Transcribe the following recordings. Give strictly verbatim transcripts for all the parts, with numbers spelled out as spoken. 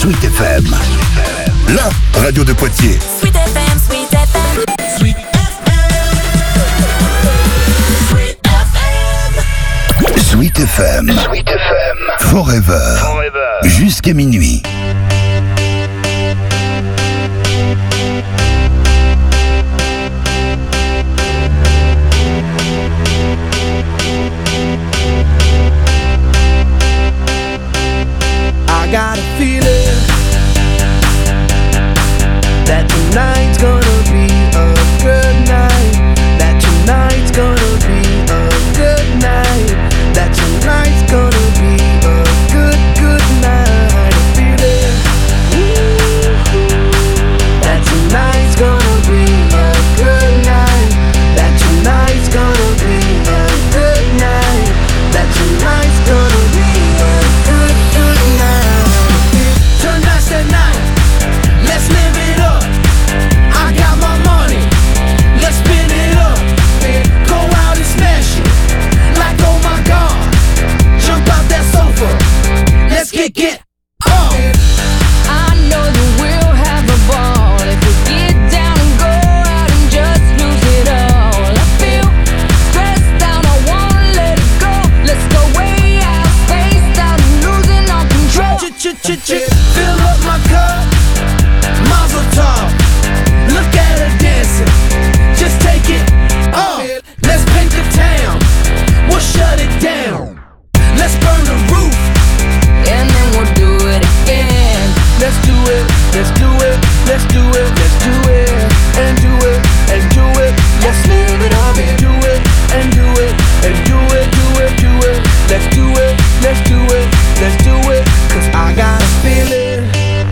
Sweet F M, la radio de Poitiers. Sweet F M, Sweet F M, Sweet F M, Sweet F M, Sweet F M, Sweet F M, Forever, Forever. Jusqu'à minuit. I got a feeling that tonight's gonna be a good night. That tonight's gonna be a good night. That tonight's gonna be a good, good night. A feeling that tonight's gonna be a good night. That tonight's gonna be a good night. That tonight's gonna be a good, good night. Tonight's the night, let's live it up. I got my money, let's spin it up. Go out and smash it, like oh my god. Jump out that sofa, let's get get up. I know that we'll have a ball if we get down and go out and just lose it all. I feel stressed out, I wanna let it go. Let's go way out, spaced out, losing all control. Fill up my cup, Mazel tov. Look at her dancing, just take it off. Let's paint the town, we'll shut it down. Let's burn the roof, And then we'll do it again. let's do it, let's do it, let's do it, let's do it, and do it, and do it. Let's live it up and do it, and do it, and do it, do it, do it. Let's do it, let's do it, let's do it. Cause I got a feeling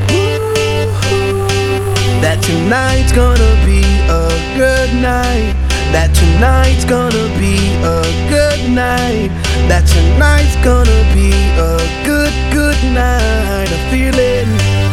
that tonight's gonna be a good night. That tonight's gonna be a good night. That tonight's gonna be a good, good night. A feeling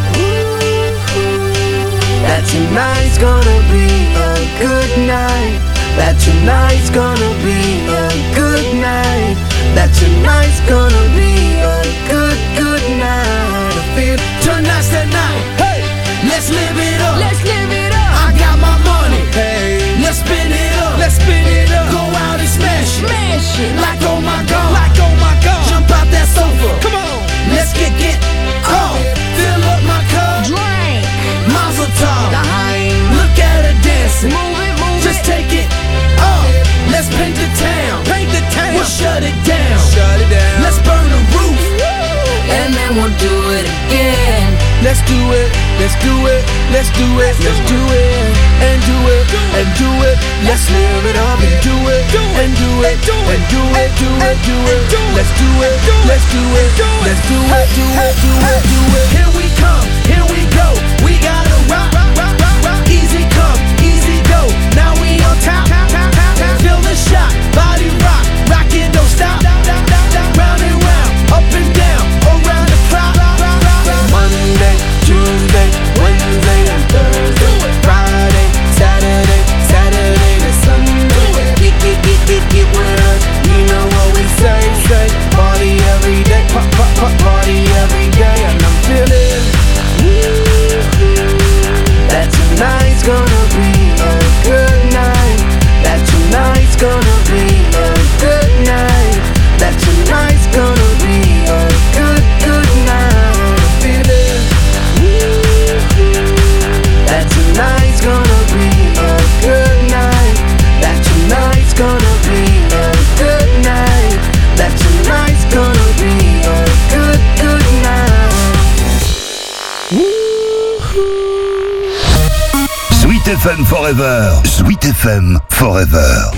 that tonight's gonna be a good night. That tonight's gonna be a good night. That tonight's gonna be a good, good night. I feel tonight's the night. Hey, let's live it up. Let's live it up. I got my money. Hey, let's spin it up. Let's spin it up. Go out and smash it. Smash it. Like oh my god. Like oh my god. Jump out that sofa. Come on. Let's get get off. Fill up my cup. Drink. Mazel tov. Dime. Look at her dancing. Move it, move Just it. take it off. Let's paint the town. Paint the town. We'll shut it down. Shut it down. Let's burn the roof. And then we'll do it again. Let's do it, let's do it, let's do it, let's do it, and do it, and do it. Let's live it up and do it, and do it, and do it, do it, do it. Let's do it, let's do it, let's do it, do it, do it, do it. Here we come, here we go. We gotta rock, rock, rock, rock, rock. Easy come, easy go. Now we on top, feel the shot, body rock, rockin' don't stop. Round and round, up and down, around the clock. Monday, Tuesday, Wednesday, and Thursday, Friday, Saturday, Saturday to Sunday. Get, get, get, get, get with us. You know what we say, say. Party every day, pop, pop, pop, party every day, and I'm feeling that tonight's gonna be a good night. That tonight's gonna be a good night. That tonight's gonna be a good, good night. I'm feeling that tonight's gonna be a good night. That tonight's gonna be a good night. That tonight's gonna be a good, good night. Sweet F M Forever. Sweet F M Forever.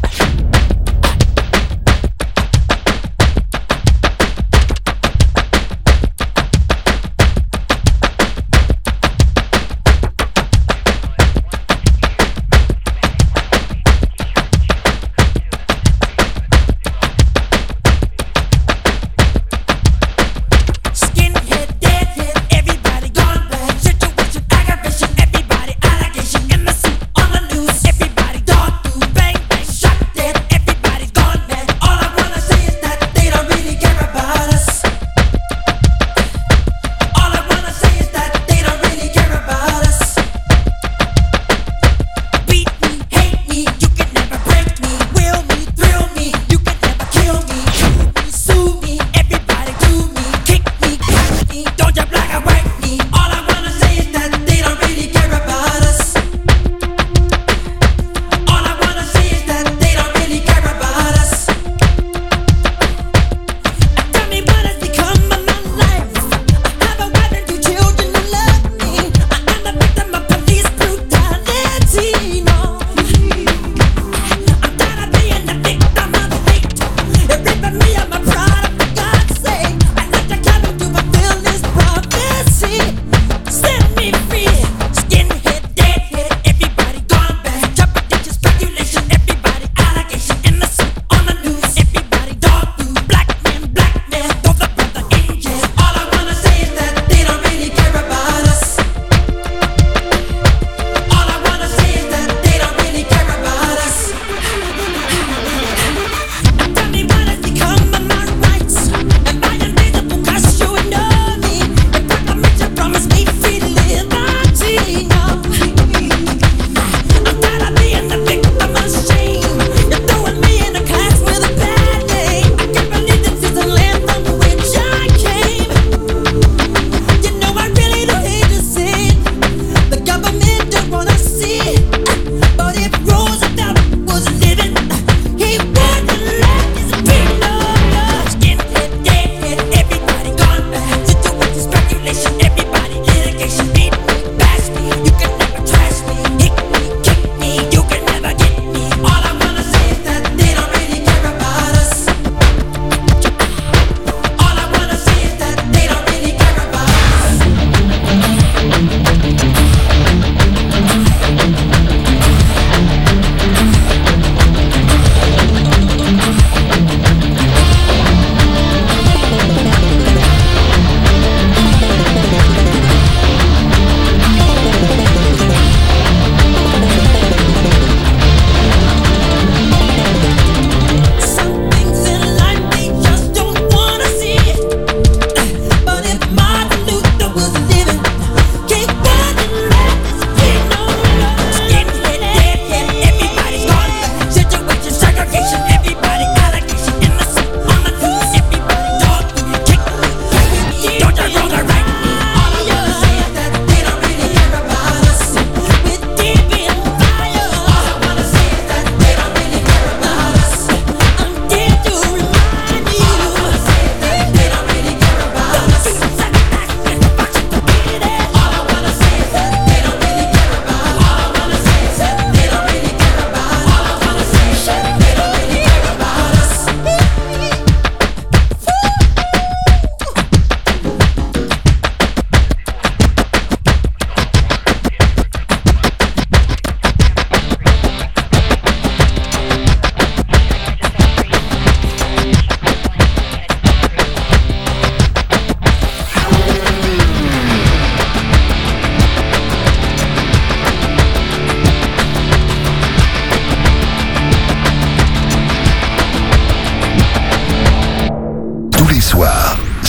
Skinhead, deadhead, everybody gone bad. Situation, aggravation, everybody allegation. In the suit, on the news, everybody dog food, bang bang, shot.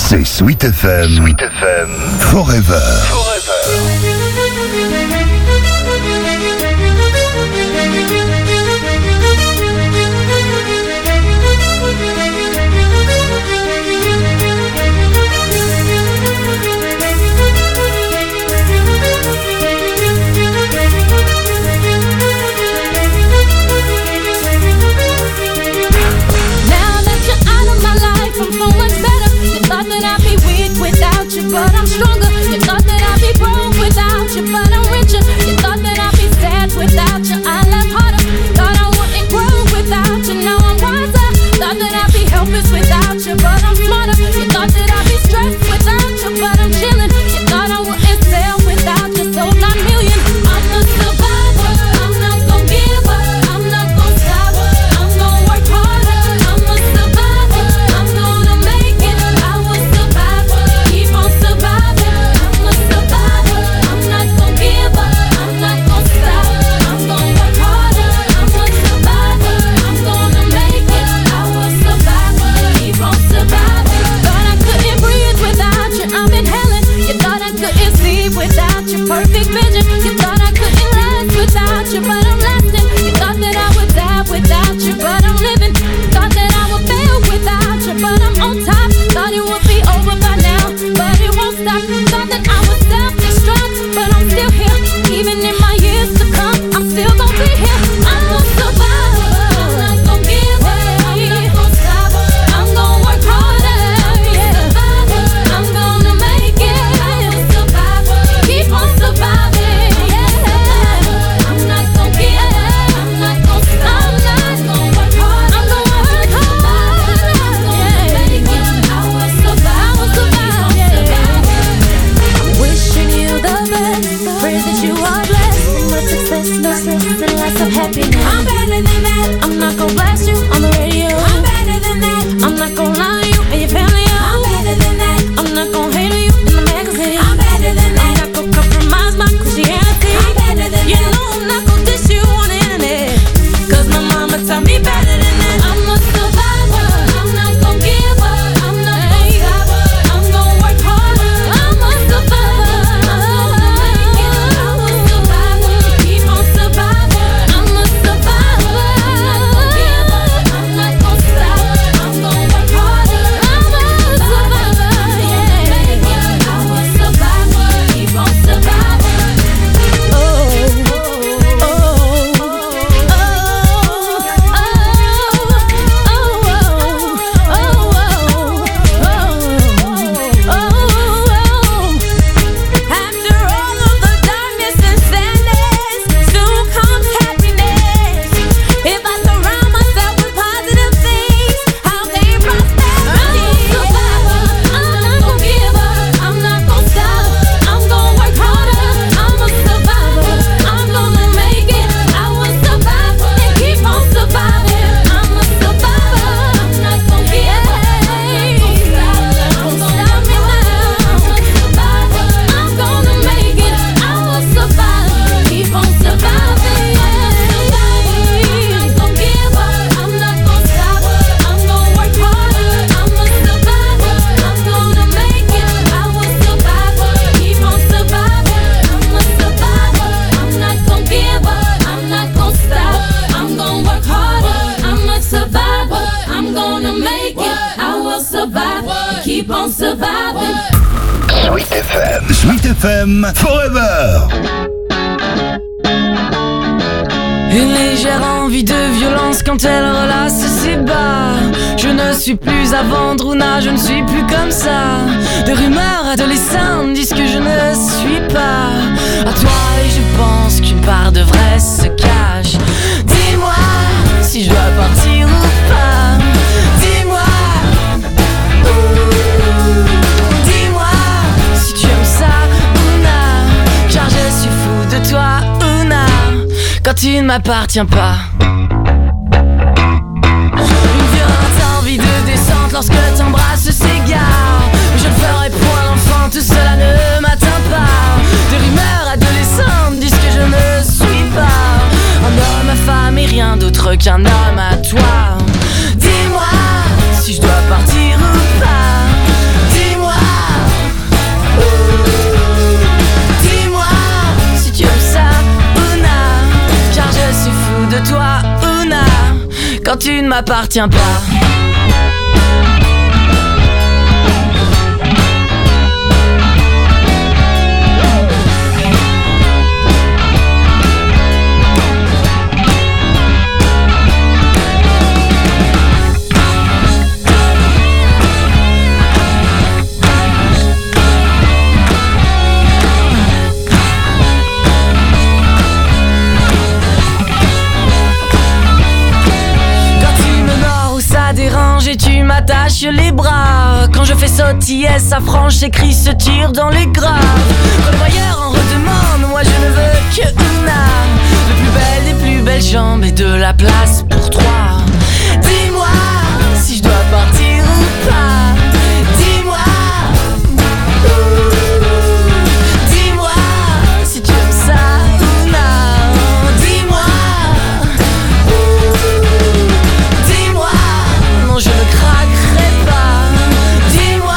C'est Sweet F M. Sweet F M. Forever. Forever. But I'm stronger. You thought that I'd be broke without you, but I'm richer. You thought that I'd be sad without you, I laugh harder. Thought I wouldn't grow without you, now I'm wiser. Thought that I'd be helpless without you, but I'm smarter. You thought that I'd be stressed without you, but I'm chilling. You thought I wouldn't sell without you, sold nine million. I'm a survivor. I'm not gon' give up. I'm not gon' stop. I'm gon' work harder. I'm a survivor. I'm gonna make it. I will survive. Keep on surviving. I'm a survivor. I'm not gon' give up. I'm not gon' stop. I'm gon' work harder. I'm a survivor. I'm gonna make it. I will survive. Keep on surviving. Thought I couldn't breathe without you. I'm inhaling. You thought I couldn't see without your perfect vision. You thought I couldn't last without you, but I'm lasting. You thought that I would die without you, but I'm living. Thought that I would fail without you, but I'm on top. Thought it would be over by now, but it won't stop. Thought that I would self-destruct, but I'm still here. Even in my years to come, I'm still gonna be here. I'm a survivor. I'm not gon' give up. I'm not gon' stop. I'm gon' work harder. Yeah. I'm gonna make it. I'm a survivor. Keep on surviving. Yeah. I'm not gon' give up. I'm not gon' stop. I'm not gon' work hard. I'm gonna work hard. I'm gonna make it. I will survive. I will survive. Yeah. I'm wishing you the best. Pray that you are blessed. Much success, no stress, and lots of happiness. I'm better than that. I'm not gon' blast you on the radio. I'm better than that. I'm not gon' lie to you and your family. I'm better than that. I'm not gon' hate on you in the magazine. I'm better than that. I'm not gon' compromise my Christianity. I'm better than you that. You know I'm not gon' diss you on the internet, cause my mama taught me better than that. I'm a survivor. I'm not gon' give up. I'm not gon' stop. I'm gon' work harder. I'm a survivor. I'm gonna make it. I will survive. Keep on surviving. I'm a survivor. I'm not gon' give up. I'm not gon' stop. I'm gon' work harder. I'm a survivor. Yeah. Make it. I will survive. Keep on surviving. Oh, oh, oh, after all of the darkness and sadness, soon comes happiness. If I surround myself with positive things, I'll gain prosperity. I'm a survivor. I'm not gon' give up. I'm not gon' stop. I'm gon' work harder. I'm a survivor. I'm gonna make it. I will survive and keep on surviving. I'm a survivor. I'm not gon' give up. I'm not gon' stop. I'm gonna me now. I'm a survivor. I'm gonna make it. I will survive. Keep on surviving. I'm a survivor. I'm not gon' give up. I'm not gon' stop. I'm gonna work harder. I'm a survivor. I'm gonna make it. I will survive. Keep on surviving. I'm a survivor. I'm not gon' give up. I'm not gon' stop. I'm gonna work harder. I'm a survivor. I'm gonna make it. I will survive. Keep on surviving. Sweet F M. Sweet F M. Forever. Une légère envie de violence quand elle relasse ses bas. Je ne suis plus à vendre, Ouna, je ne suis plus comme ça. De rumeurs adolescentes disent que je ne suis pas à toi, et je pense qu'une part de vrai se cache. Dis-moi si je dois partir ou pas. Dis-moi, dis-moi si tu aimes ça, Ouna, car je suis fou de toi, Ouna, quand tu ne m'appartiens pas. Une violente envie de descente lorsque t'embrasses s'égare. Je ne ferai point l'enfant, tout cela ne m'atteint pas. Des rumeurs adolescentes disent que je ne suis pas un homme à femme et rien d'autre qu'un homme à toi. Dis-moi si je dois partir ou pas. Dis-moi quand tu ne m'appartiens pas. Et tu m'attaches les bras. Quand je fais sautiller sa frange, s'écrit se tire dans les graves. Quand le voyeur en redemande, moi je ne veux que Una, le plus belle des plus belles jambes et de la place pour trois. Dis-moi si je dois partir ou pas. Dis-moi, dis-moi si tu aimes ça, Una. Dis-moi, dis-moi, non je ne craquerai pas. Dis-moi,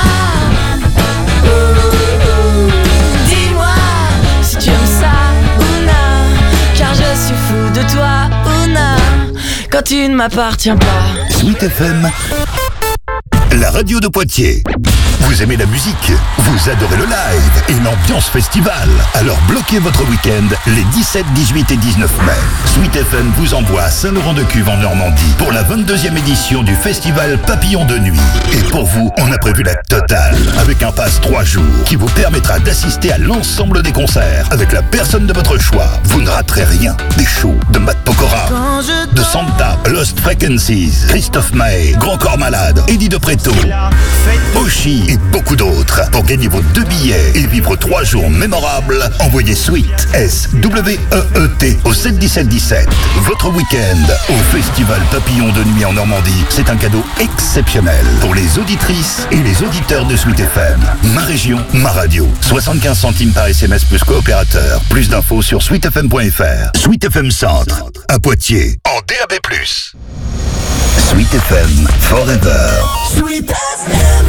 dis-moi si tu aimes ça, Una, car je suis fou de toi, Una, quand tu ne m'appartiens pas. Sweet F M, la radio de Poitiers. Vous aimez la musique, vous adorez le live et l'ambiance festival. Alors bloquez votre week-end les dix-sept, dix-huit et dix-neuf mai. Sweet F M vous envoie à Saint-Laurent-de-Cuve en Normandie pour la vingt-deuxième édition du festival Papillon de Nuit. Et pour vous, on a prévu la totale avec un pass trois jours qui vous permettra d'assister à l'ensemble des concerts avec la personne de votre choix. Vous ne raterez rien. Des shows de Matt Pokora, de Santa, Lost Frequencies, Christophe Maé, Grand Corps Malade, Eddie de Preto, Oshi et beaucoup d'autres. Pour gagner vos deux billets et vivre trois jours mémorables, envoyez Sweet, S W E E T au sept dix-sept dix-sept. Votre week-end au Festival Papillon de Nuit en Normandie, c'est un cadeau exceptionnel pour les auditrices et les auditeurs de Sweet F M. Ma région, ma radio. soixante-quinze centimes par S M S plus coopérateur. Plus d'infos sur sweet f m point f r. Sweet F M Centre, à Poitiers, en D A B plus. Sweet F M Forever. Sweet F M.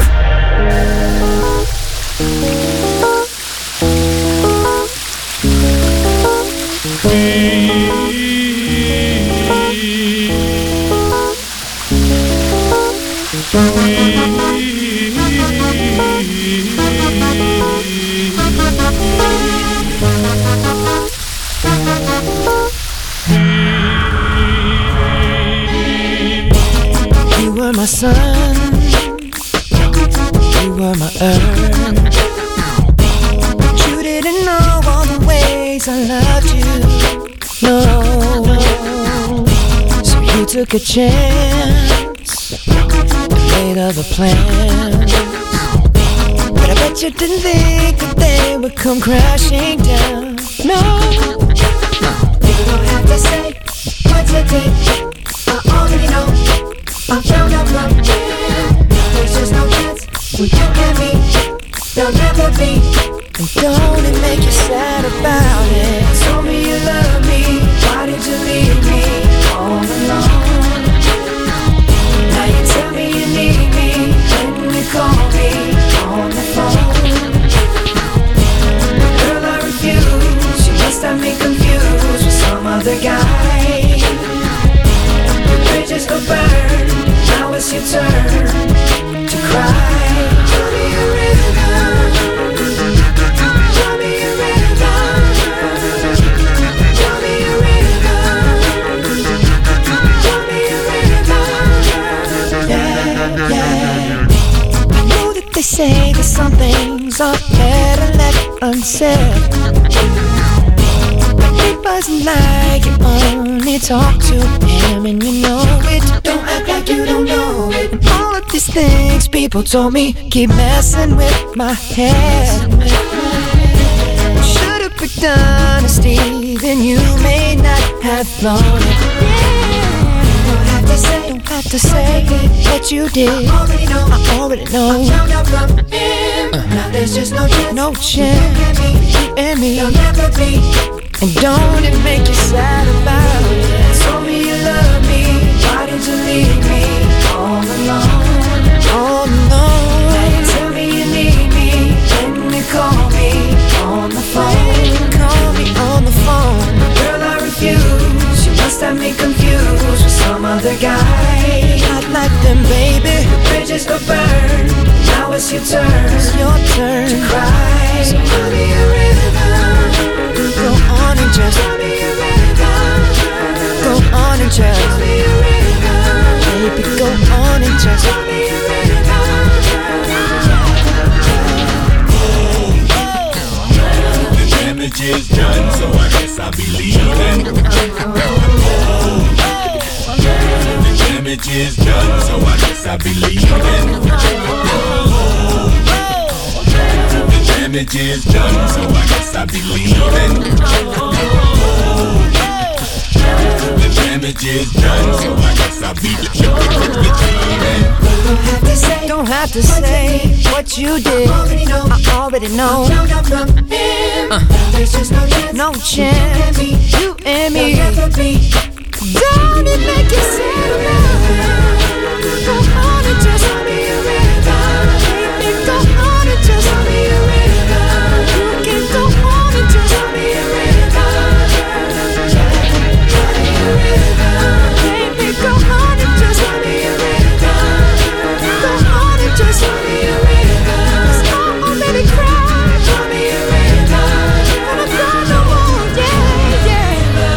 You were my sun, you were my earth. You didn't know all the ways I loved you, no. So you took a chance and made other plans, but I bet you didn't think that they would come crashing down. No, you don't have to say what you did, I already know. I'm found out love. There's just no chance when you and me, there'll never be. And don't it make you sad about it? Told me you love me, why did you leave me all alone? Now you tell me you need me when you call me on the phone. Girl, I refuse, you must have me confused with some other guy. Bridges go burn, now it's your turn to cry. Show me a rhythm, show me a rhythm, show me a rhythm, show me a rhythm. Yeah, yeah. I know that they say that some things are better left unsaid, but it wasn't like you only talk to him and you know it. Don't act like you don't know it. And all of these things people told me keep messing with my head. Should've picked honesty, then you may not have thought it. Don't have to say, don't have to say that you did. I already know, I already know. I found out from him. Uh. Now there's just no chance, no chance. You and me, you'll never be. And don't it make you sad about it? Told me you love me, why did you leave me all alone? All alone. Now you tell me you need me when you call me on the phone. Call me on the phone. Girl, I refuse, you must have me confused with some other guy. it's your turn. It's your turn to cry. So tell me a rhythm. Go on and just tell me a rhythm. Go on and just tell me a rhythm. Baby, go on and just tell me a rhythm. The damage is done, so I guess I'll be leaving. The damage is done, so I guess I'll be leaving. The damage is done, so I guess I'll be leaving. The damage is done, so I guess I'll be leaving. Don't have to say, don't have to say what you did. I already know. I already know. Uh. There's just no chance. No chance. You and me. Don't it make you sad now? Go on and just tell me a rhythm. Baby, go on and just tell me a rhythm. You can go on and just tell me a rhythm. Baby, go on and just tell me a rhythm. Go on and just tell me a rhythm. 'Cause I already cried. Tell me a rhythm. Gonna cry no more, yeah, yeah.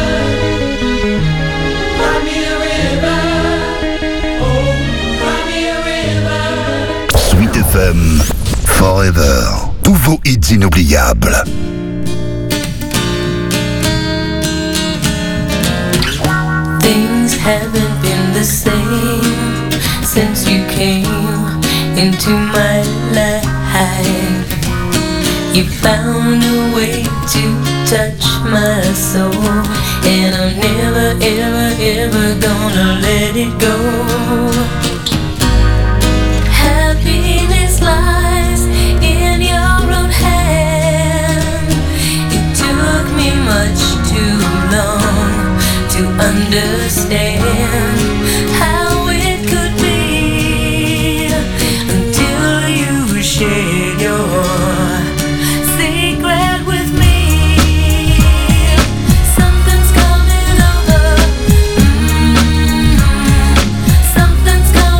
Cry me a river. Oh, cry me a river. Sweet F M, Forever. Tous vos hits inoubliables. Things haven't been the same since you came into my life. You found a way to touch my soul, and I'm never, ever, ever gonna let it go. Happiness lies in your own hand. It took me much too long to understand how it could be until you shared your secret with me. Something's coming over. Mm-hmm. Something's coming.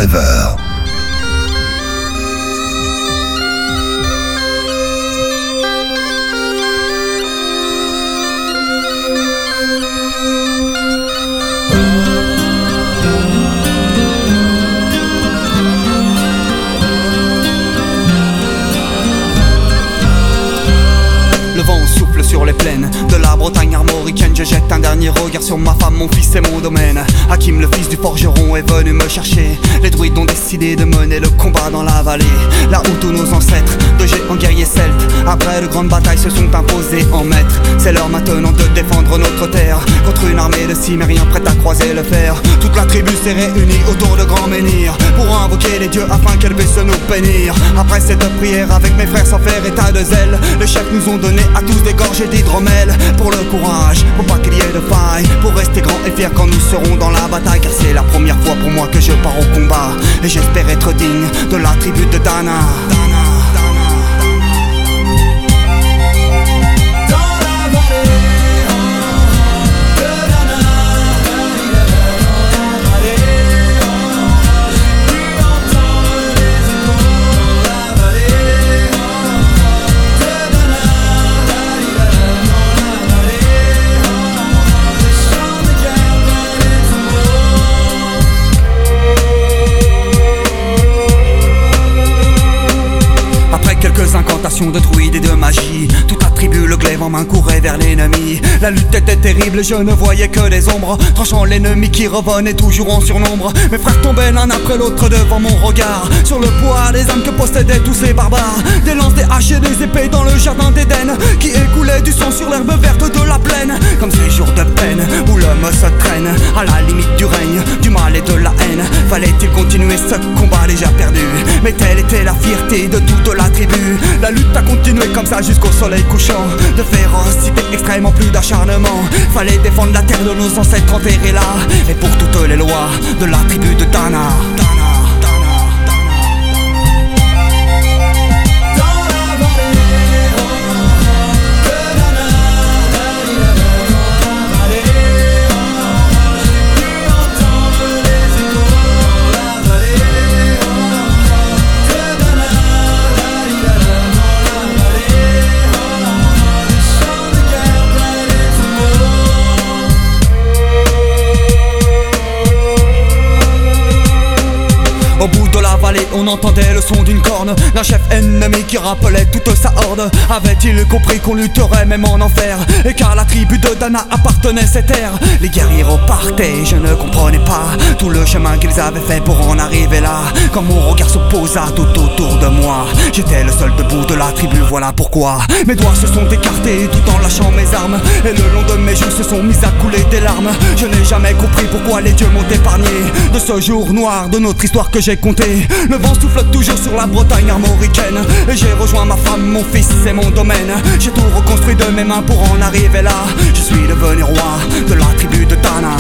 Forever. Le vent souffle sur les plaines de la Bretagne armoricaine. Je jette un dernier regard sur ma femme, mon fils et mon domaine. Hakim, le fils du forgeron, est venu me chercher. Les druides ont décidé de mener le combat dans la vallée, là où tous nos ancêtres, de géants guerriers celtes, après de grandes batailles, se sont imposés en maîtres. C'est l'heure maintenant de défendre notre terre contre une armée de cimériens prête à croiser le fer. Toute la tribu s'est réunie autour de grands menhirs pour invoquer les dieux afin qu'elle puisse nous bénir. Après cette prière, avec mes frères sans faire état de zèle, les chefs nous ont donné à tous des gorgées d'hydromel. Pour le courage, pour pas qu'il y ait de faille, pour rester grand et fier quand nous serons dans la bataille. Car c'est la première fois pour moi que je pars au combat, et j'espère être digne de la tribu de Dana. Dana. Quelques incantations de druides et de magie, toute la tribu, le glaive en main, courait vers l'ennemi. La lutte était terrible, je ne voyais que des ombres, tranchant l'ennemi qui revenait toujours en surnombre. Mes frères tombaient l'un après l'autre devant mon regard, sur le poids des âmes que possédaient tous ces barbares. Des lances, des haches et des épées dans le jardin d'Éden, qui écoulait du sang sur l'herbe verte de la plaine. Comme ces jours de peine où l'homme se traîne à la limite du règne, du mal et de la haine. Fallait-il continuer ce combat déjà perdu? Mais telle était la fierté de toute la tribu. La lutte a continué comme ça jusqu'au soleil couchant. De férocité extrême en plus d'acharnement. Fallait défendre la terre de nos ancêtres enterrés là, et pour toutes les lois de la tribu de Dana. Dana. Au bout de la vallée, on entendait le son d'une corne d'un chef ennemi qui rappelait toute sa horde. Avait-il compris qu'on lutterait même en enfer, et qu'à la tribu de Dana appartenait cette terre? Les guerriers repartaient, je ne comprenais pas tout le chemin qu'ils avaient fait pour en arriver là. Quand mon regard se posa tout autour de moi, j'étais le seul debout de la tribu, voilà pourquoi mes doigts se sont écartés tout en lâchant mes armes, et le long de mes joues se sont mis à couler des larmes. Je n'ai jamais compris pourquoi les dieux m'ont épargné de ce jour noir de notre histoire que j'ai compté. Le vent souffle toujours sur la Bretagne armoricaine, et j'ai rejoint ma femme, mon fils et mon domaine. J'ai tout reconstruit de mes mains pour en arriver là. Je suis devenu roi de la tribu de Dana.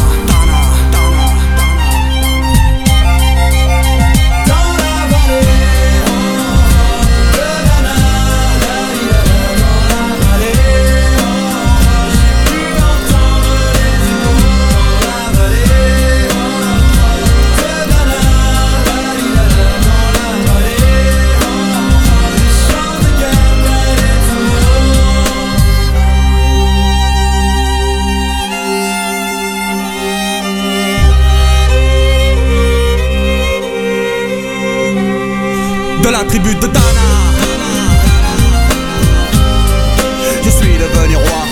De la tribu de Dana, je suis devenu roi.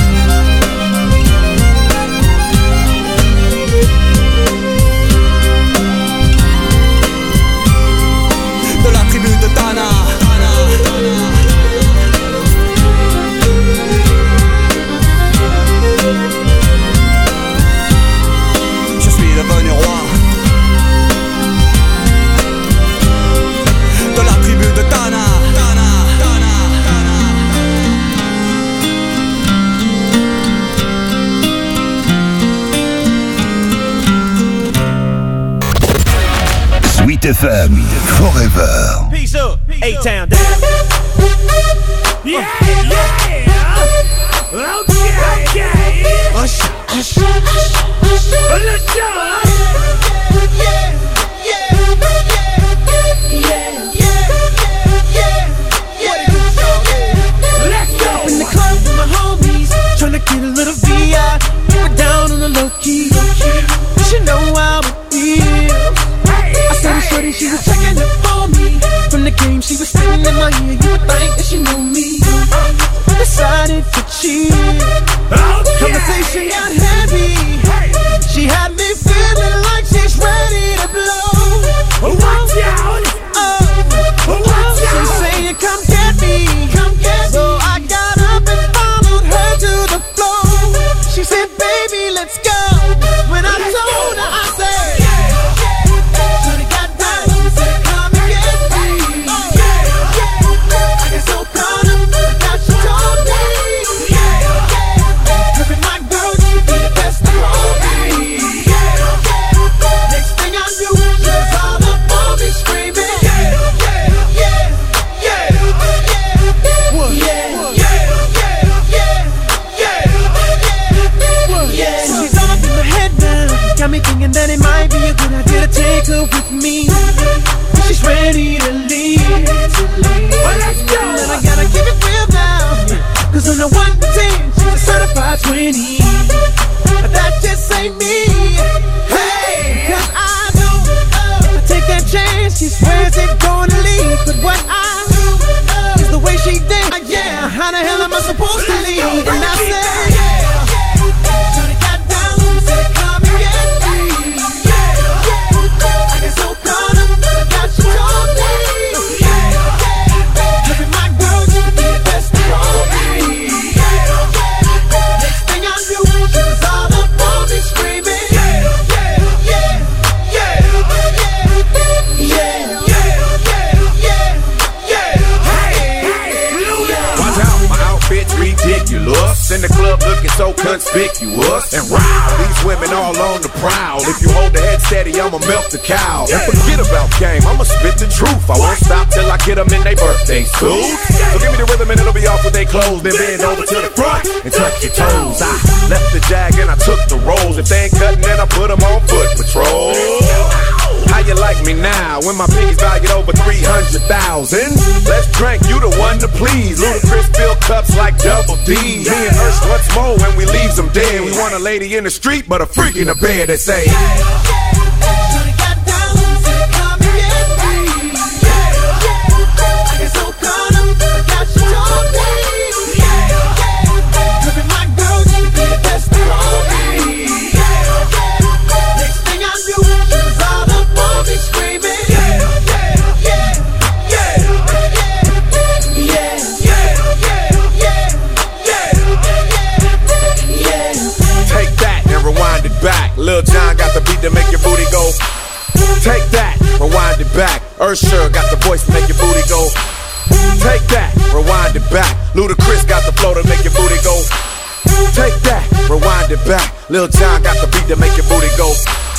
De la tribu de Dana. Je suis devenu roi. De la tribu de Dana, Dana, Dana, Dana. Sweet F M, Forever. Peace up, A-Town down. Yeah, yeah. Okay, okay. Usher, usher, usher. Let's go. Yeah, yeah. get a little V I, but down on the low key. You should know how it feels. I saw the shorty, she was checking up for me. From the game, she was sitting in my ear. You would think that she knew me. Decided to cheat. Conversation got heavy. She had me feeling like she's ready to blow. Watch out! Oh, watch out! She's saying, come get me, come get me. So I got up and followed her to the floor. She said, baby, let's go. When I told her, I said, should've got down, said, come and get me. I get so proud of her, now she told me. Cause my girl, she be the best of all me. Next thing I knew, she was all up on me screaming. Yeah, yeah, yeah, yeah, yeah, yeah, yeah, yeah. She's all up in my head now, got me thinking that it might be a good idea to take her with me. She's ready to leave. Well, let's go. And I gotta keep it real now, cause on the one to ten, she's a certified twenty. But that just ain't me. Hey, cause I know uh, I take that chance, she swears it's gonna leave. But what I do is the way she did. Uh, yeah, how the hell am I supposed to leave? And I said, yeah, should've got down, said come and get me. I get so proud of her, that she told me. Look at my girl, you be the best of all me. Next thing I knew, she was all up on me screaming. Yeah, yeah, yeah, yeah, yeah, yeah, yeah, yeah. Watch out, my outfit's ridiculous. In the club looking so conspicuous. And wow, these women all on the prowl. If you hold the head steady, I'ma milk the cow. And forget about game, I'ma spit the truth. I won't stop till I get them in their birthday suits. So give me the rhythm and it'll be off with they clothes. Then bend over to the front and touch your toes. I left the jag and I took the rolls. If they ain't cutting, then I put them on foot patrol. How you like me now when my piggy's valued over three hundred thousand? Let's drink, you the one to please. Ludacris fill cups like Double D. Me and Ursh once more when we leaves them dead. We want a lady in the street, but a freak in the bed that say, should've got down, said come and get me. I get so proud of her, that she told me. Look at my girl, she be the best of all me. Next thing I knew, she was all up on me screaming. Yeah, yeah, yeah, yeah, yeah, yeah, yeah, yeah, yeah. take that and rewind it back. Lil Jon got the beat to make your booty go. Take that, rewind it back. Usher got the voice to make your booty go. Take that, rewind it back. Ludacris got the flow to make your booty go. Take that, rewind it back. Lil Jon got the beat to make your booty go.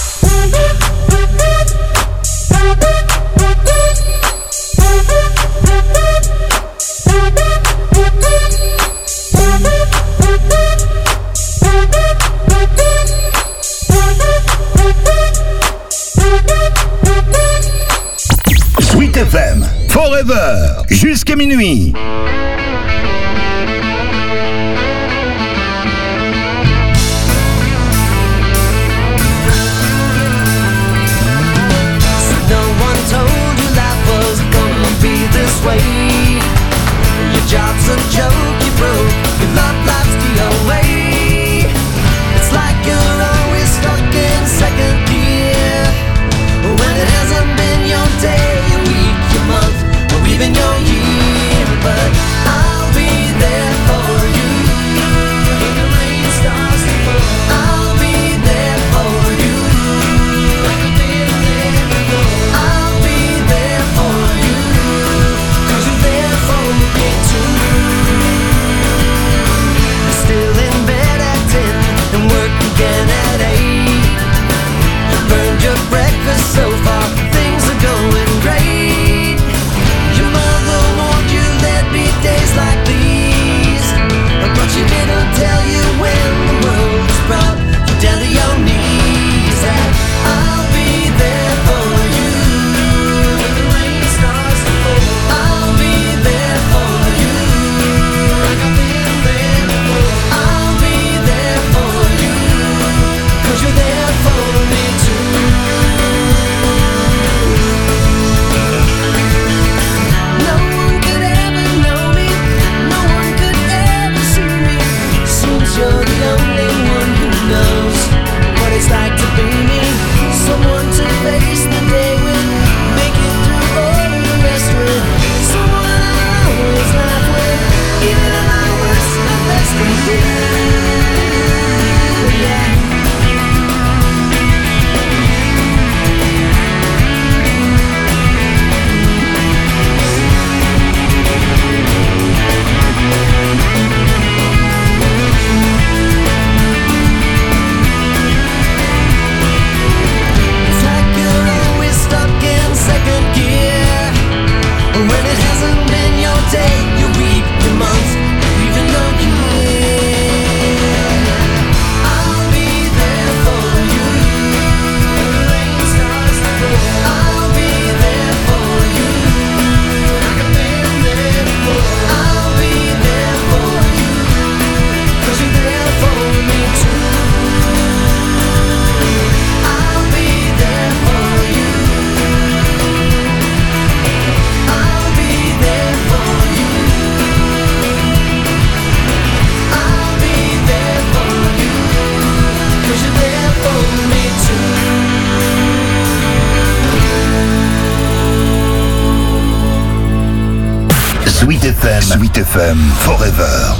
Sweet F M, Forever, jusqu'à minuit. Your job's a joke, you broke. Your love life's the away. It's like you're always stuck in second gear when it hasn't been your day, your week, your month, or even your year. But I F M, Sweet F M Forever.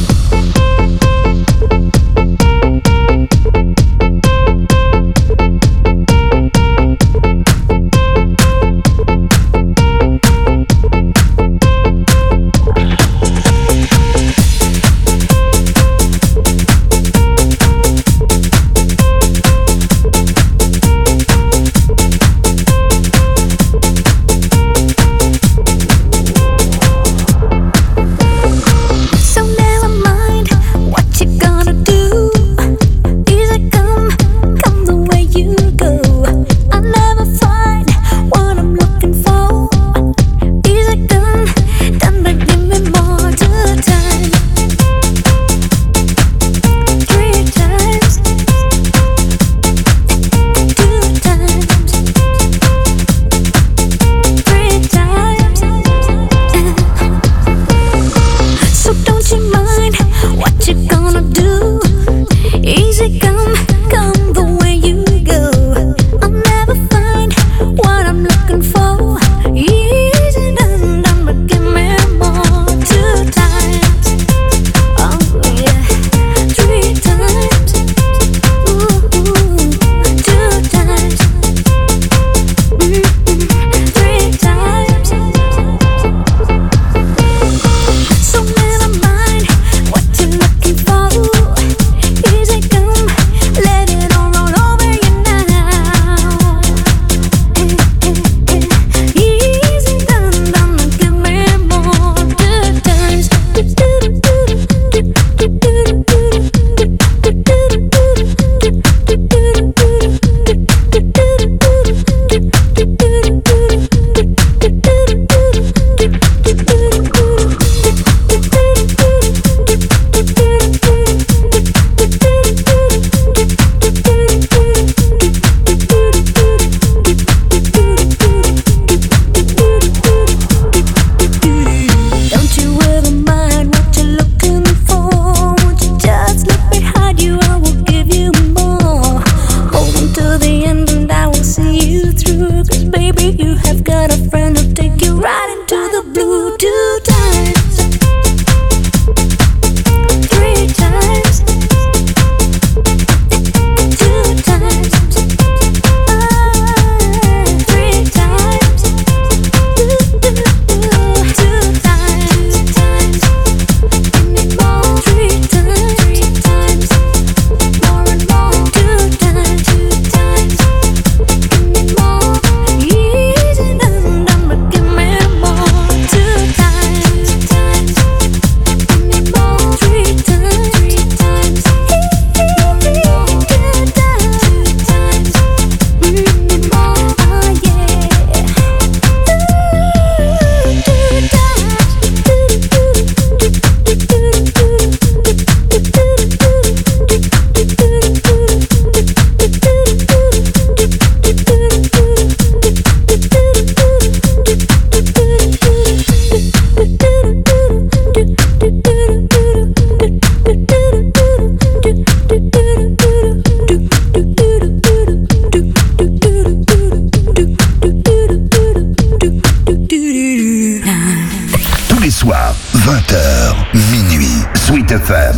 vingt heures, minuit, Sweet F M.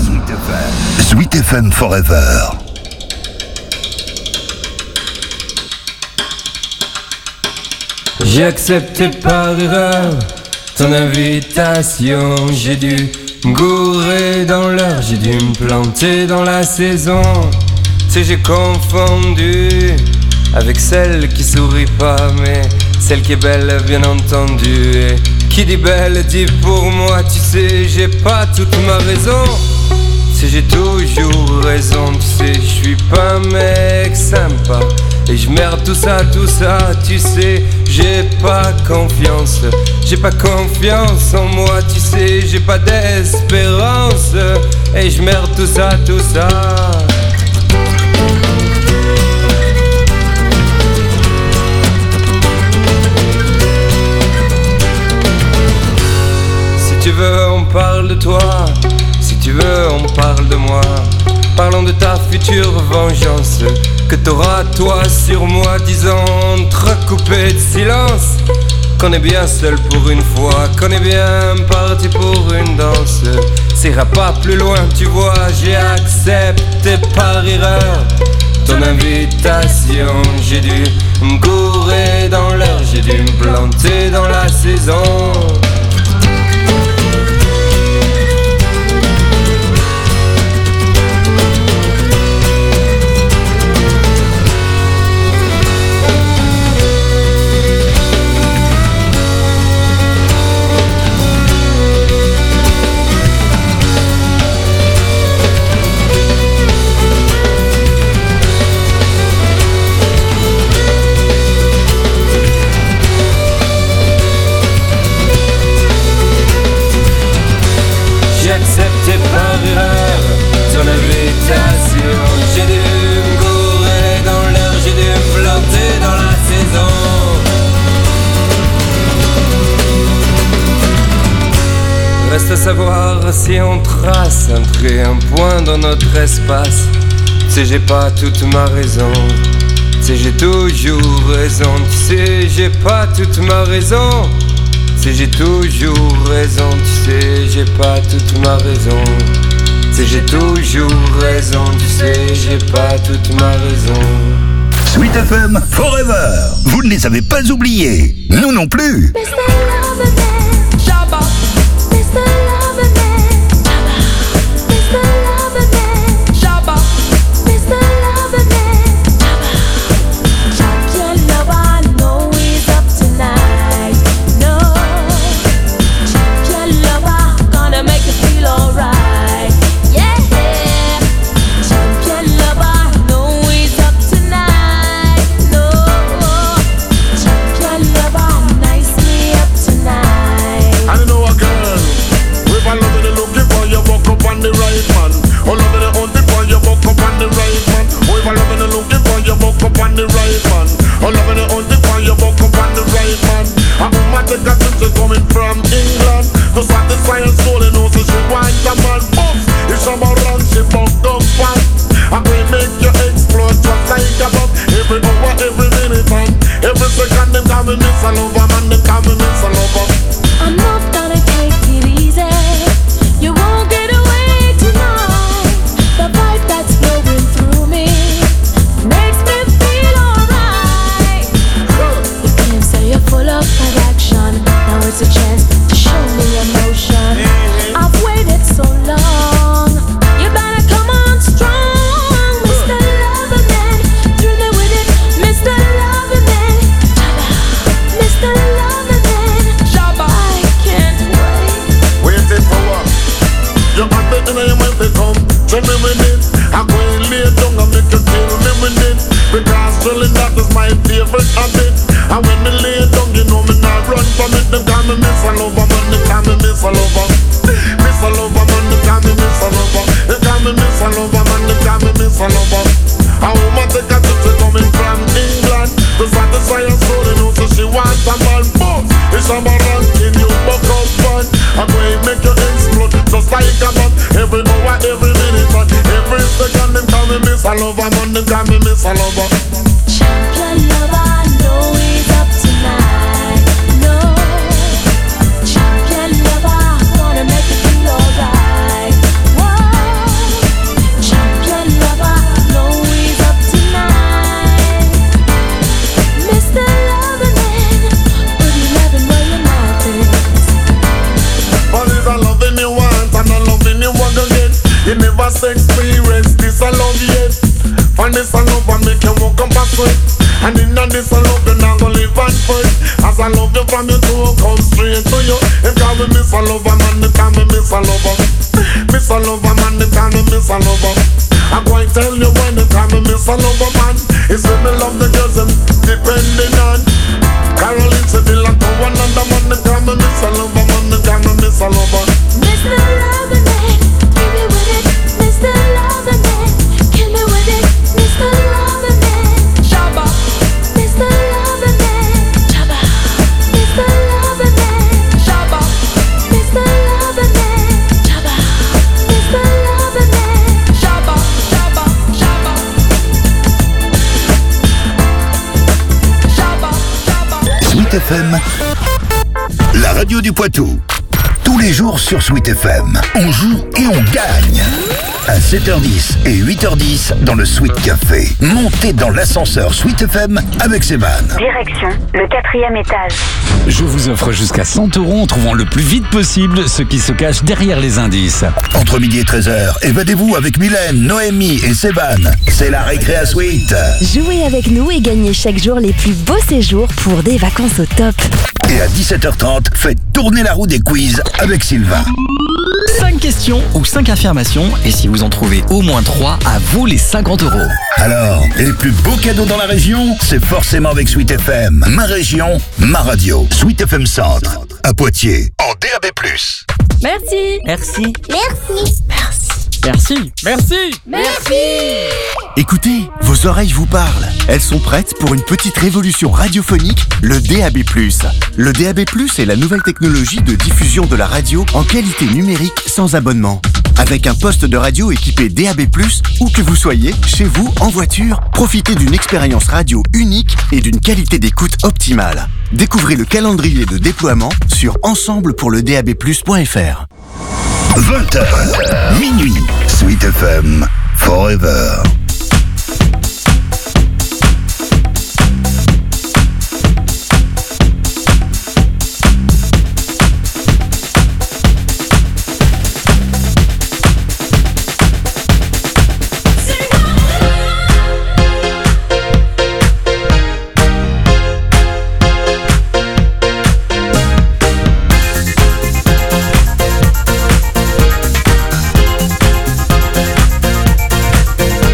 Sweet F M Forever. J'ai accepté par erreur ton invitation. J'ai dû me gourer dans l'heure, j'ai dû me planter dans la saison. Tu sais, j'ai confondu avec celle qui sourit pas, mais celle qui est belle, bien entendu. Et qui dit belle dit pour moi, tu sais, j'ai pas toute ma raison. Tu sais, j'ai toujours raison, tu sais, je suis pas un mec sympa. Et je merde tout ça, tout ça, tu sais, j'ai pas confiance. J'ai pas confiance en moi, tu sais, j'ai pas d'espérance. Et je merde tout ça, tout ça. Si tu veux, on parle de toi. Si tu veux, on parle de moi. Parlons de ta future vengeance que t'auras toi sur moi, disons entrecoupé de silence. qu'on est bien seul pour une fois, qu'on est bien parti pour une danse. Ça ira pas plus loin, tu vois, j'ai accepté par erreur ton invitation. J'ai dû me gourer dans l'heure, j'ai dû me planter dans la saison. Accepté par erreur ton invitation. J'ai dû me gourer dans l'heure, j'ai dû me planter dans la saison. Reste à savoir si on trace un trait, un point dans notre espace. Tu sais j'ai pas toute ma raison, tu sais j'ai toujours raison. Tu sais j'ai pas toute ma raison, tu sais j'ai toujours raison, tu sais j'ai pas toute ma raison. Tu sais j'ai toujours raison, tu sais j'ai pas toute ma raison. Sweet F M Forever. Vous ne les avez pas oubliés, nous non plus. Coming from England to satisfy her soul, and also she wants a man books. If she run, she buck up fast. I will make you explode just like a bomb. Every hour, every minute, and every second, them call me Miss a Lover, man, they call me Miss a Lover. I'm not gonna take it easy. You won't get away tonight. The vibe that's flowing through me makes me feel alright. You can say you're full of attraction. Now it's a chance to show me emotion. I've waited so long. You better come on strong, Mister Loverman. Thrill me with it, Mister Loverman. Mister Loverman. I can't wait. Waiting for what? You got the inner you might become. Tell me with it. I'm going to lay down and make you kill me with it. Because drilling that is my favorite habit. And when me lay down, you know me not run from it. Them call me Miss a Lover, man, they call me Miss a Lover. Miss a Lover, man, they call me Miss a Lover. They call me Miss a Lover, man, they call me Miss a Lover. A woman take a trip, she coming from England to satisfy her soul, you know, so she wants a man boss. It's a man ranking, you buck up fun. I'm going to make you explode just like a bomb. Every hour, every minute, and every second, them call me Miss a Lover, man, they call me Miss a Lover. Champion lover, know he's up tonight. No, champion lover, wanna make you feel alright. Whoa, champion lover, know he's up tonight. Mister Loverman, would you love him where your mouth is? But it's a loving you want and a loving you want to get. You never experience this a love yet. And this a love and make you walk up a sweat. And in this a love you not gonna live and fight. As I love you from your toe come straight to you. They call me Miss a Lover, man, they call me Miss a Lover. Miss a Lover, man, they call me Miss a Lover. I'm going to tell you when they call me Miss a Lover, man. It's when me love the girls and depending on Caroline said they like to one another, man, they call me Miss a Lover, man, they call me Miss a Lover. Mister Loverman, give me with it, Mister Loverman, kill me with it, Mister Loverman. Shabba, Mister Loverman. Shabba, Mister Loverman. Shabba, Mister Loverman. Shabba, Mister Loverman. Shabba, shabba, shabba. Shabba, shabba. Sweet F M la radio du Poitou. Tous les jours sur Sweet F M, on joue et on gagne. À sept heures dix et huit heures dix dans le Sweet Café. Montez dans l'ascenseur Sweet F M avec Sevan. Direction le quatrième étage. Je vous offre jusqu'à cent euros en trouvant le plus vite possible ce qui se cache derrière les indices. Entre midi et treize heures, évadez-vous avec Mylène, Noémie et Sevan. C'est la récré à Sweet. Jouez avec nous et gagnez chaque jour les plus beaux séjours pour des vacances au top. Et à dix-sept heures trente, faites tourner la roue des quiz avec Sylvain. cinq questions ou cinq affirmations, et si vous en trouvez au moins trois, à vous les cinquante euros. Alors, les plus beaux cadeaux dans la région, c'est forcément avec Sweet F M. Ma région, ma radio. Sweet F M Centre, à Poitiers, en D A B plus. Merci. Merci. Merci. Merci. Merci. Merci. Merci. Écoutez, vos oreilles vous parlent. Elles sont prêtes pour une petite révolution radiophonique, le D A B plus. Le D A B plus est la nouvelle technologie de diffusion de la radio en qualité numérique sans abonnement. Avec un poste de radio équipé D A B plus, où que vous soyez, chez vous, en voiture, profitez d'une expérience radio unique et d'une qualité d'écoute optimale. Découvrez le calendrier de déploiement sur ensemble pour le D A B plus point F R. vingt heures, minuit, Sweet F M, Forever. We'll be right back.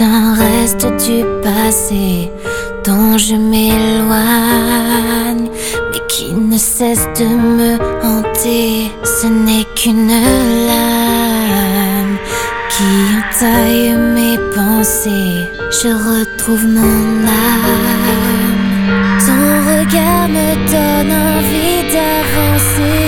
juste un reste du passé dont je m'éloigne, mais qui ne cesse de me hanter. Ce n'est qu'une lame qui entaille mes pensées. Je retrouve mon âme. Ton regard me donne envie d'avancer.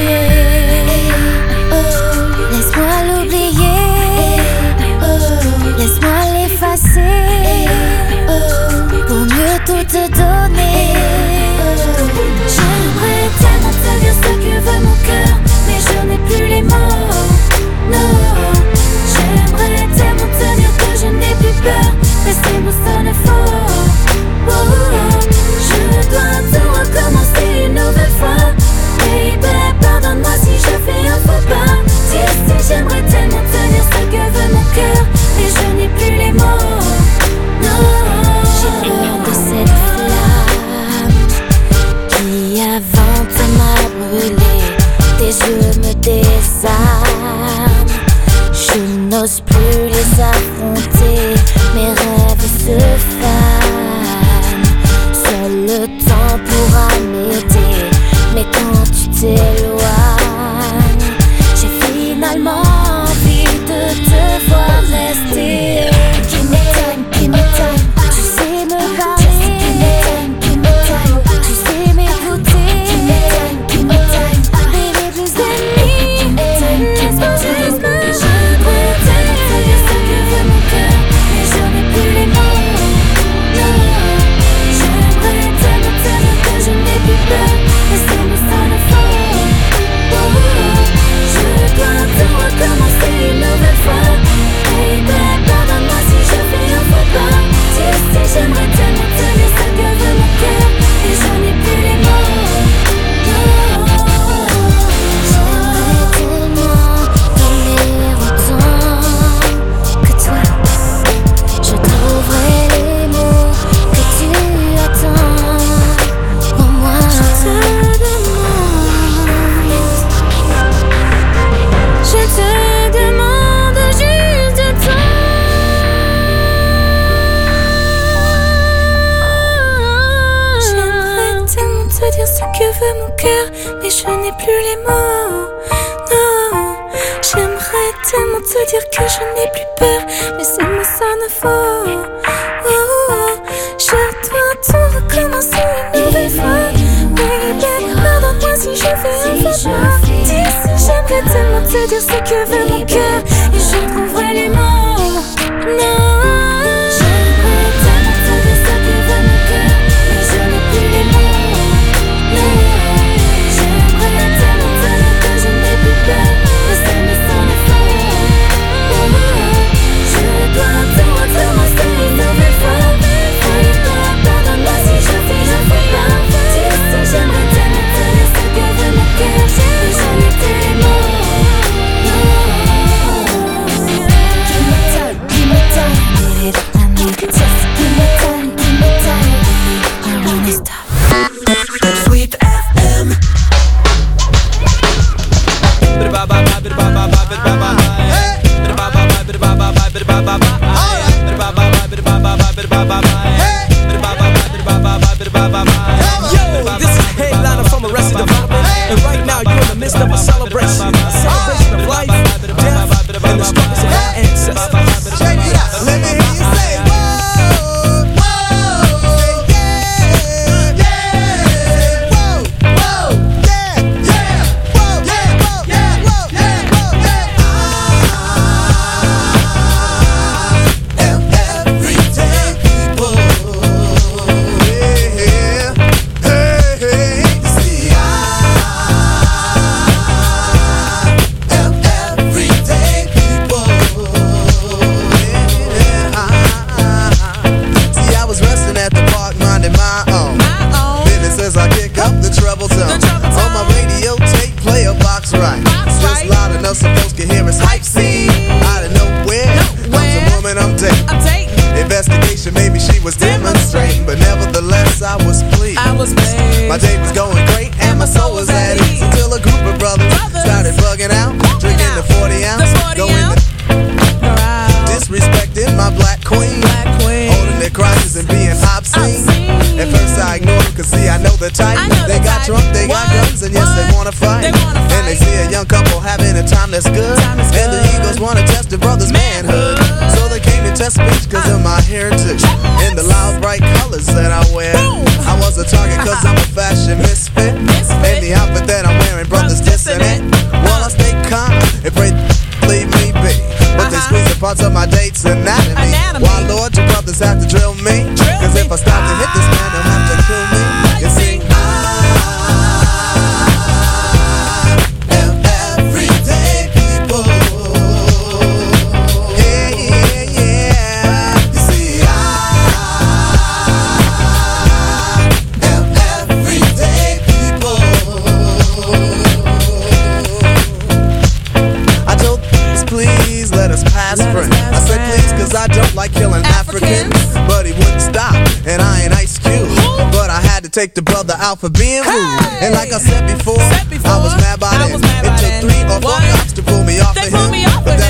Oh, laisse-moi l'oublier. Oh, laisse-moi l'effacer. Oh, pour mieux tout te donner. Oh, j'aimerais tellement te dire ce que veut mon cœur, mais je n'ai plus les mots. Non, j'aimerais tellement te dire que je n'ai plus peur, mais ces mots sonnent faux. Oh, je dois tout recommencer une nouvelle fois. Baby, pardonne-moi si je fais un faux pas. Dis si j'aimerais tellement te dire ce que veut mon cœur, mais je n'ai plus les mots. Non, j'ai peur de cette flamme qui avant de m'a brûlé. Tes yeux me désarment. Je n'ose plus les affronter. Mes rêves se fanent. Seul le temps pourra m'aider. Mais quand tu t'éloignes, j'ai finalement envie de te voir rester. Give me time, give me time. Tu sais me parler. Give me time, give me time. Tu sais m'écouter. Give me time, give me time. Baby, plus d'ennemis. Laisse-moi juste me. J'aimerais tellement te dire ce que veut mon cœur, mais je n'ai plus les mots. Non, j'aimerais tellement te dire que je n'ai plus peur, mais ces mots sonnent faux. Oh, je dois tout recommencer une nouvelle fois. Baby, pardonne-moi si je fais un faux pas. Tu sais, j'aimerais tellement te dire ce que veut mon cœur, mais je n'ai plus les mots. Non, j'aimerais tellement donner autant que toi. Je trouverai les mots que tu attends pour moi. Je te demande, je te demande juste de toi. J'aimerais tellement te dire ce que veut mon cœur, mais je n'ai plus les mots. Non, j'aimerais tellement te dire que je n'ai plus peur, mais ces mots sonnent faux. Oh, oh, je dois tout recommencer une nouvelle fois. Baby, pardonne-moi si je fais un faux pas. Dis si j'aimerais tellement te dire ce que veut mon cœur, et je trouverai les mots. Non, j'aimerais tellement te dire ce que veut mon cœur, mais je n'ai plus les mots. Non, j'aimerais tellement te dire que je n'ai plus peur, mais ces mots sonnent faux. Oh, je dois tout recommencer une nouvelle fois. Baby, pardonne-moi si je fais un faux pas. Dis si j'aimerais tellement te dire ce que veut mon cœur, mais je n'ai plus les mots. Non, give me time, give me time. Need it, I need it. Just give me time, give me time. I wanna stop. Sweet F M. Yo, this is Headliner from Arrested Development, and right now you're in the midst of a celebration, a celebration of life, death, and the struggles of our ancestors. Check it out. Let me hear you say, whoa, whoa, yeah, yeah, whoa, whoa, yeah, yeah, whoa, yeah, whoa, yeah, whoa, yeah, whoa, yeah. I am everyday people. Yeah, hey, hey, see, I am everyday people. Yeah. See, I was resting at the park, minding my own business as I kick up the treble tone. On my radio tape, play a box right. Just loud enough so folks can hear us hype scene. Out of nowhere, comes a woman I'm dating. Investigation, maybe she was demonstrating, but nevertheless I was pleased. My day was going great and my soul was at ease until a group of brothers started bugging out, drinking the forty ounce, going to disrespecting my black queen. crimes and being obscene. At first I ignored them, cause see I know the type. They got drunk, they got guns, and yes they wanna fight. And they see a young couple having a time that's good, and the egos wanna test the brother's manhood. So they came to test me cause of my heritage and the loud bright colors that I wear. I was a target cause I'm a fashion misfit, and the outfit that I'm wearing, brothers dissing it. Well I stay calm and pray leave me be, but they squeeze the parts of my date's anatomy. Why Lord, your brothers have to drill me, cause if I stop to hit this man they'll have to kill me. You see I said please cause I don't like killing Africans, but he wouldn't stop, and I ain't Ice Cube, but I had to take the brother out for being rude. And like I said before, I was mad by then. It took three or four cops to pull me off of him, but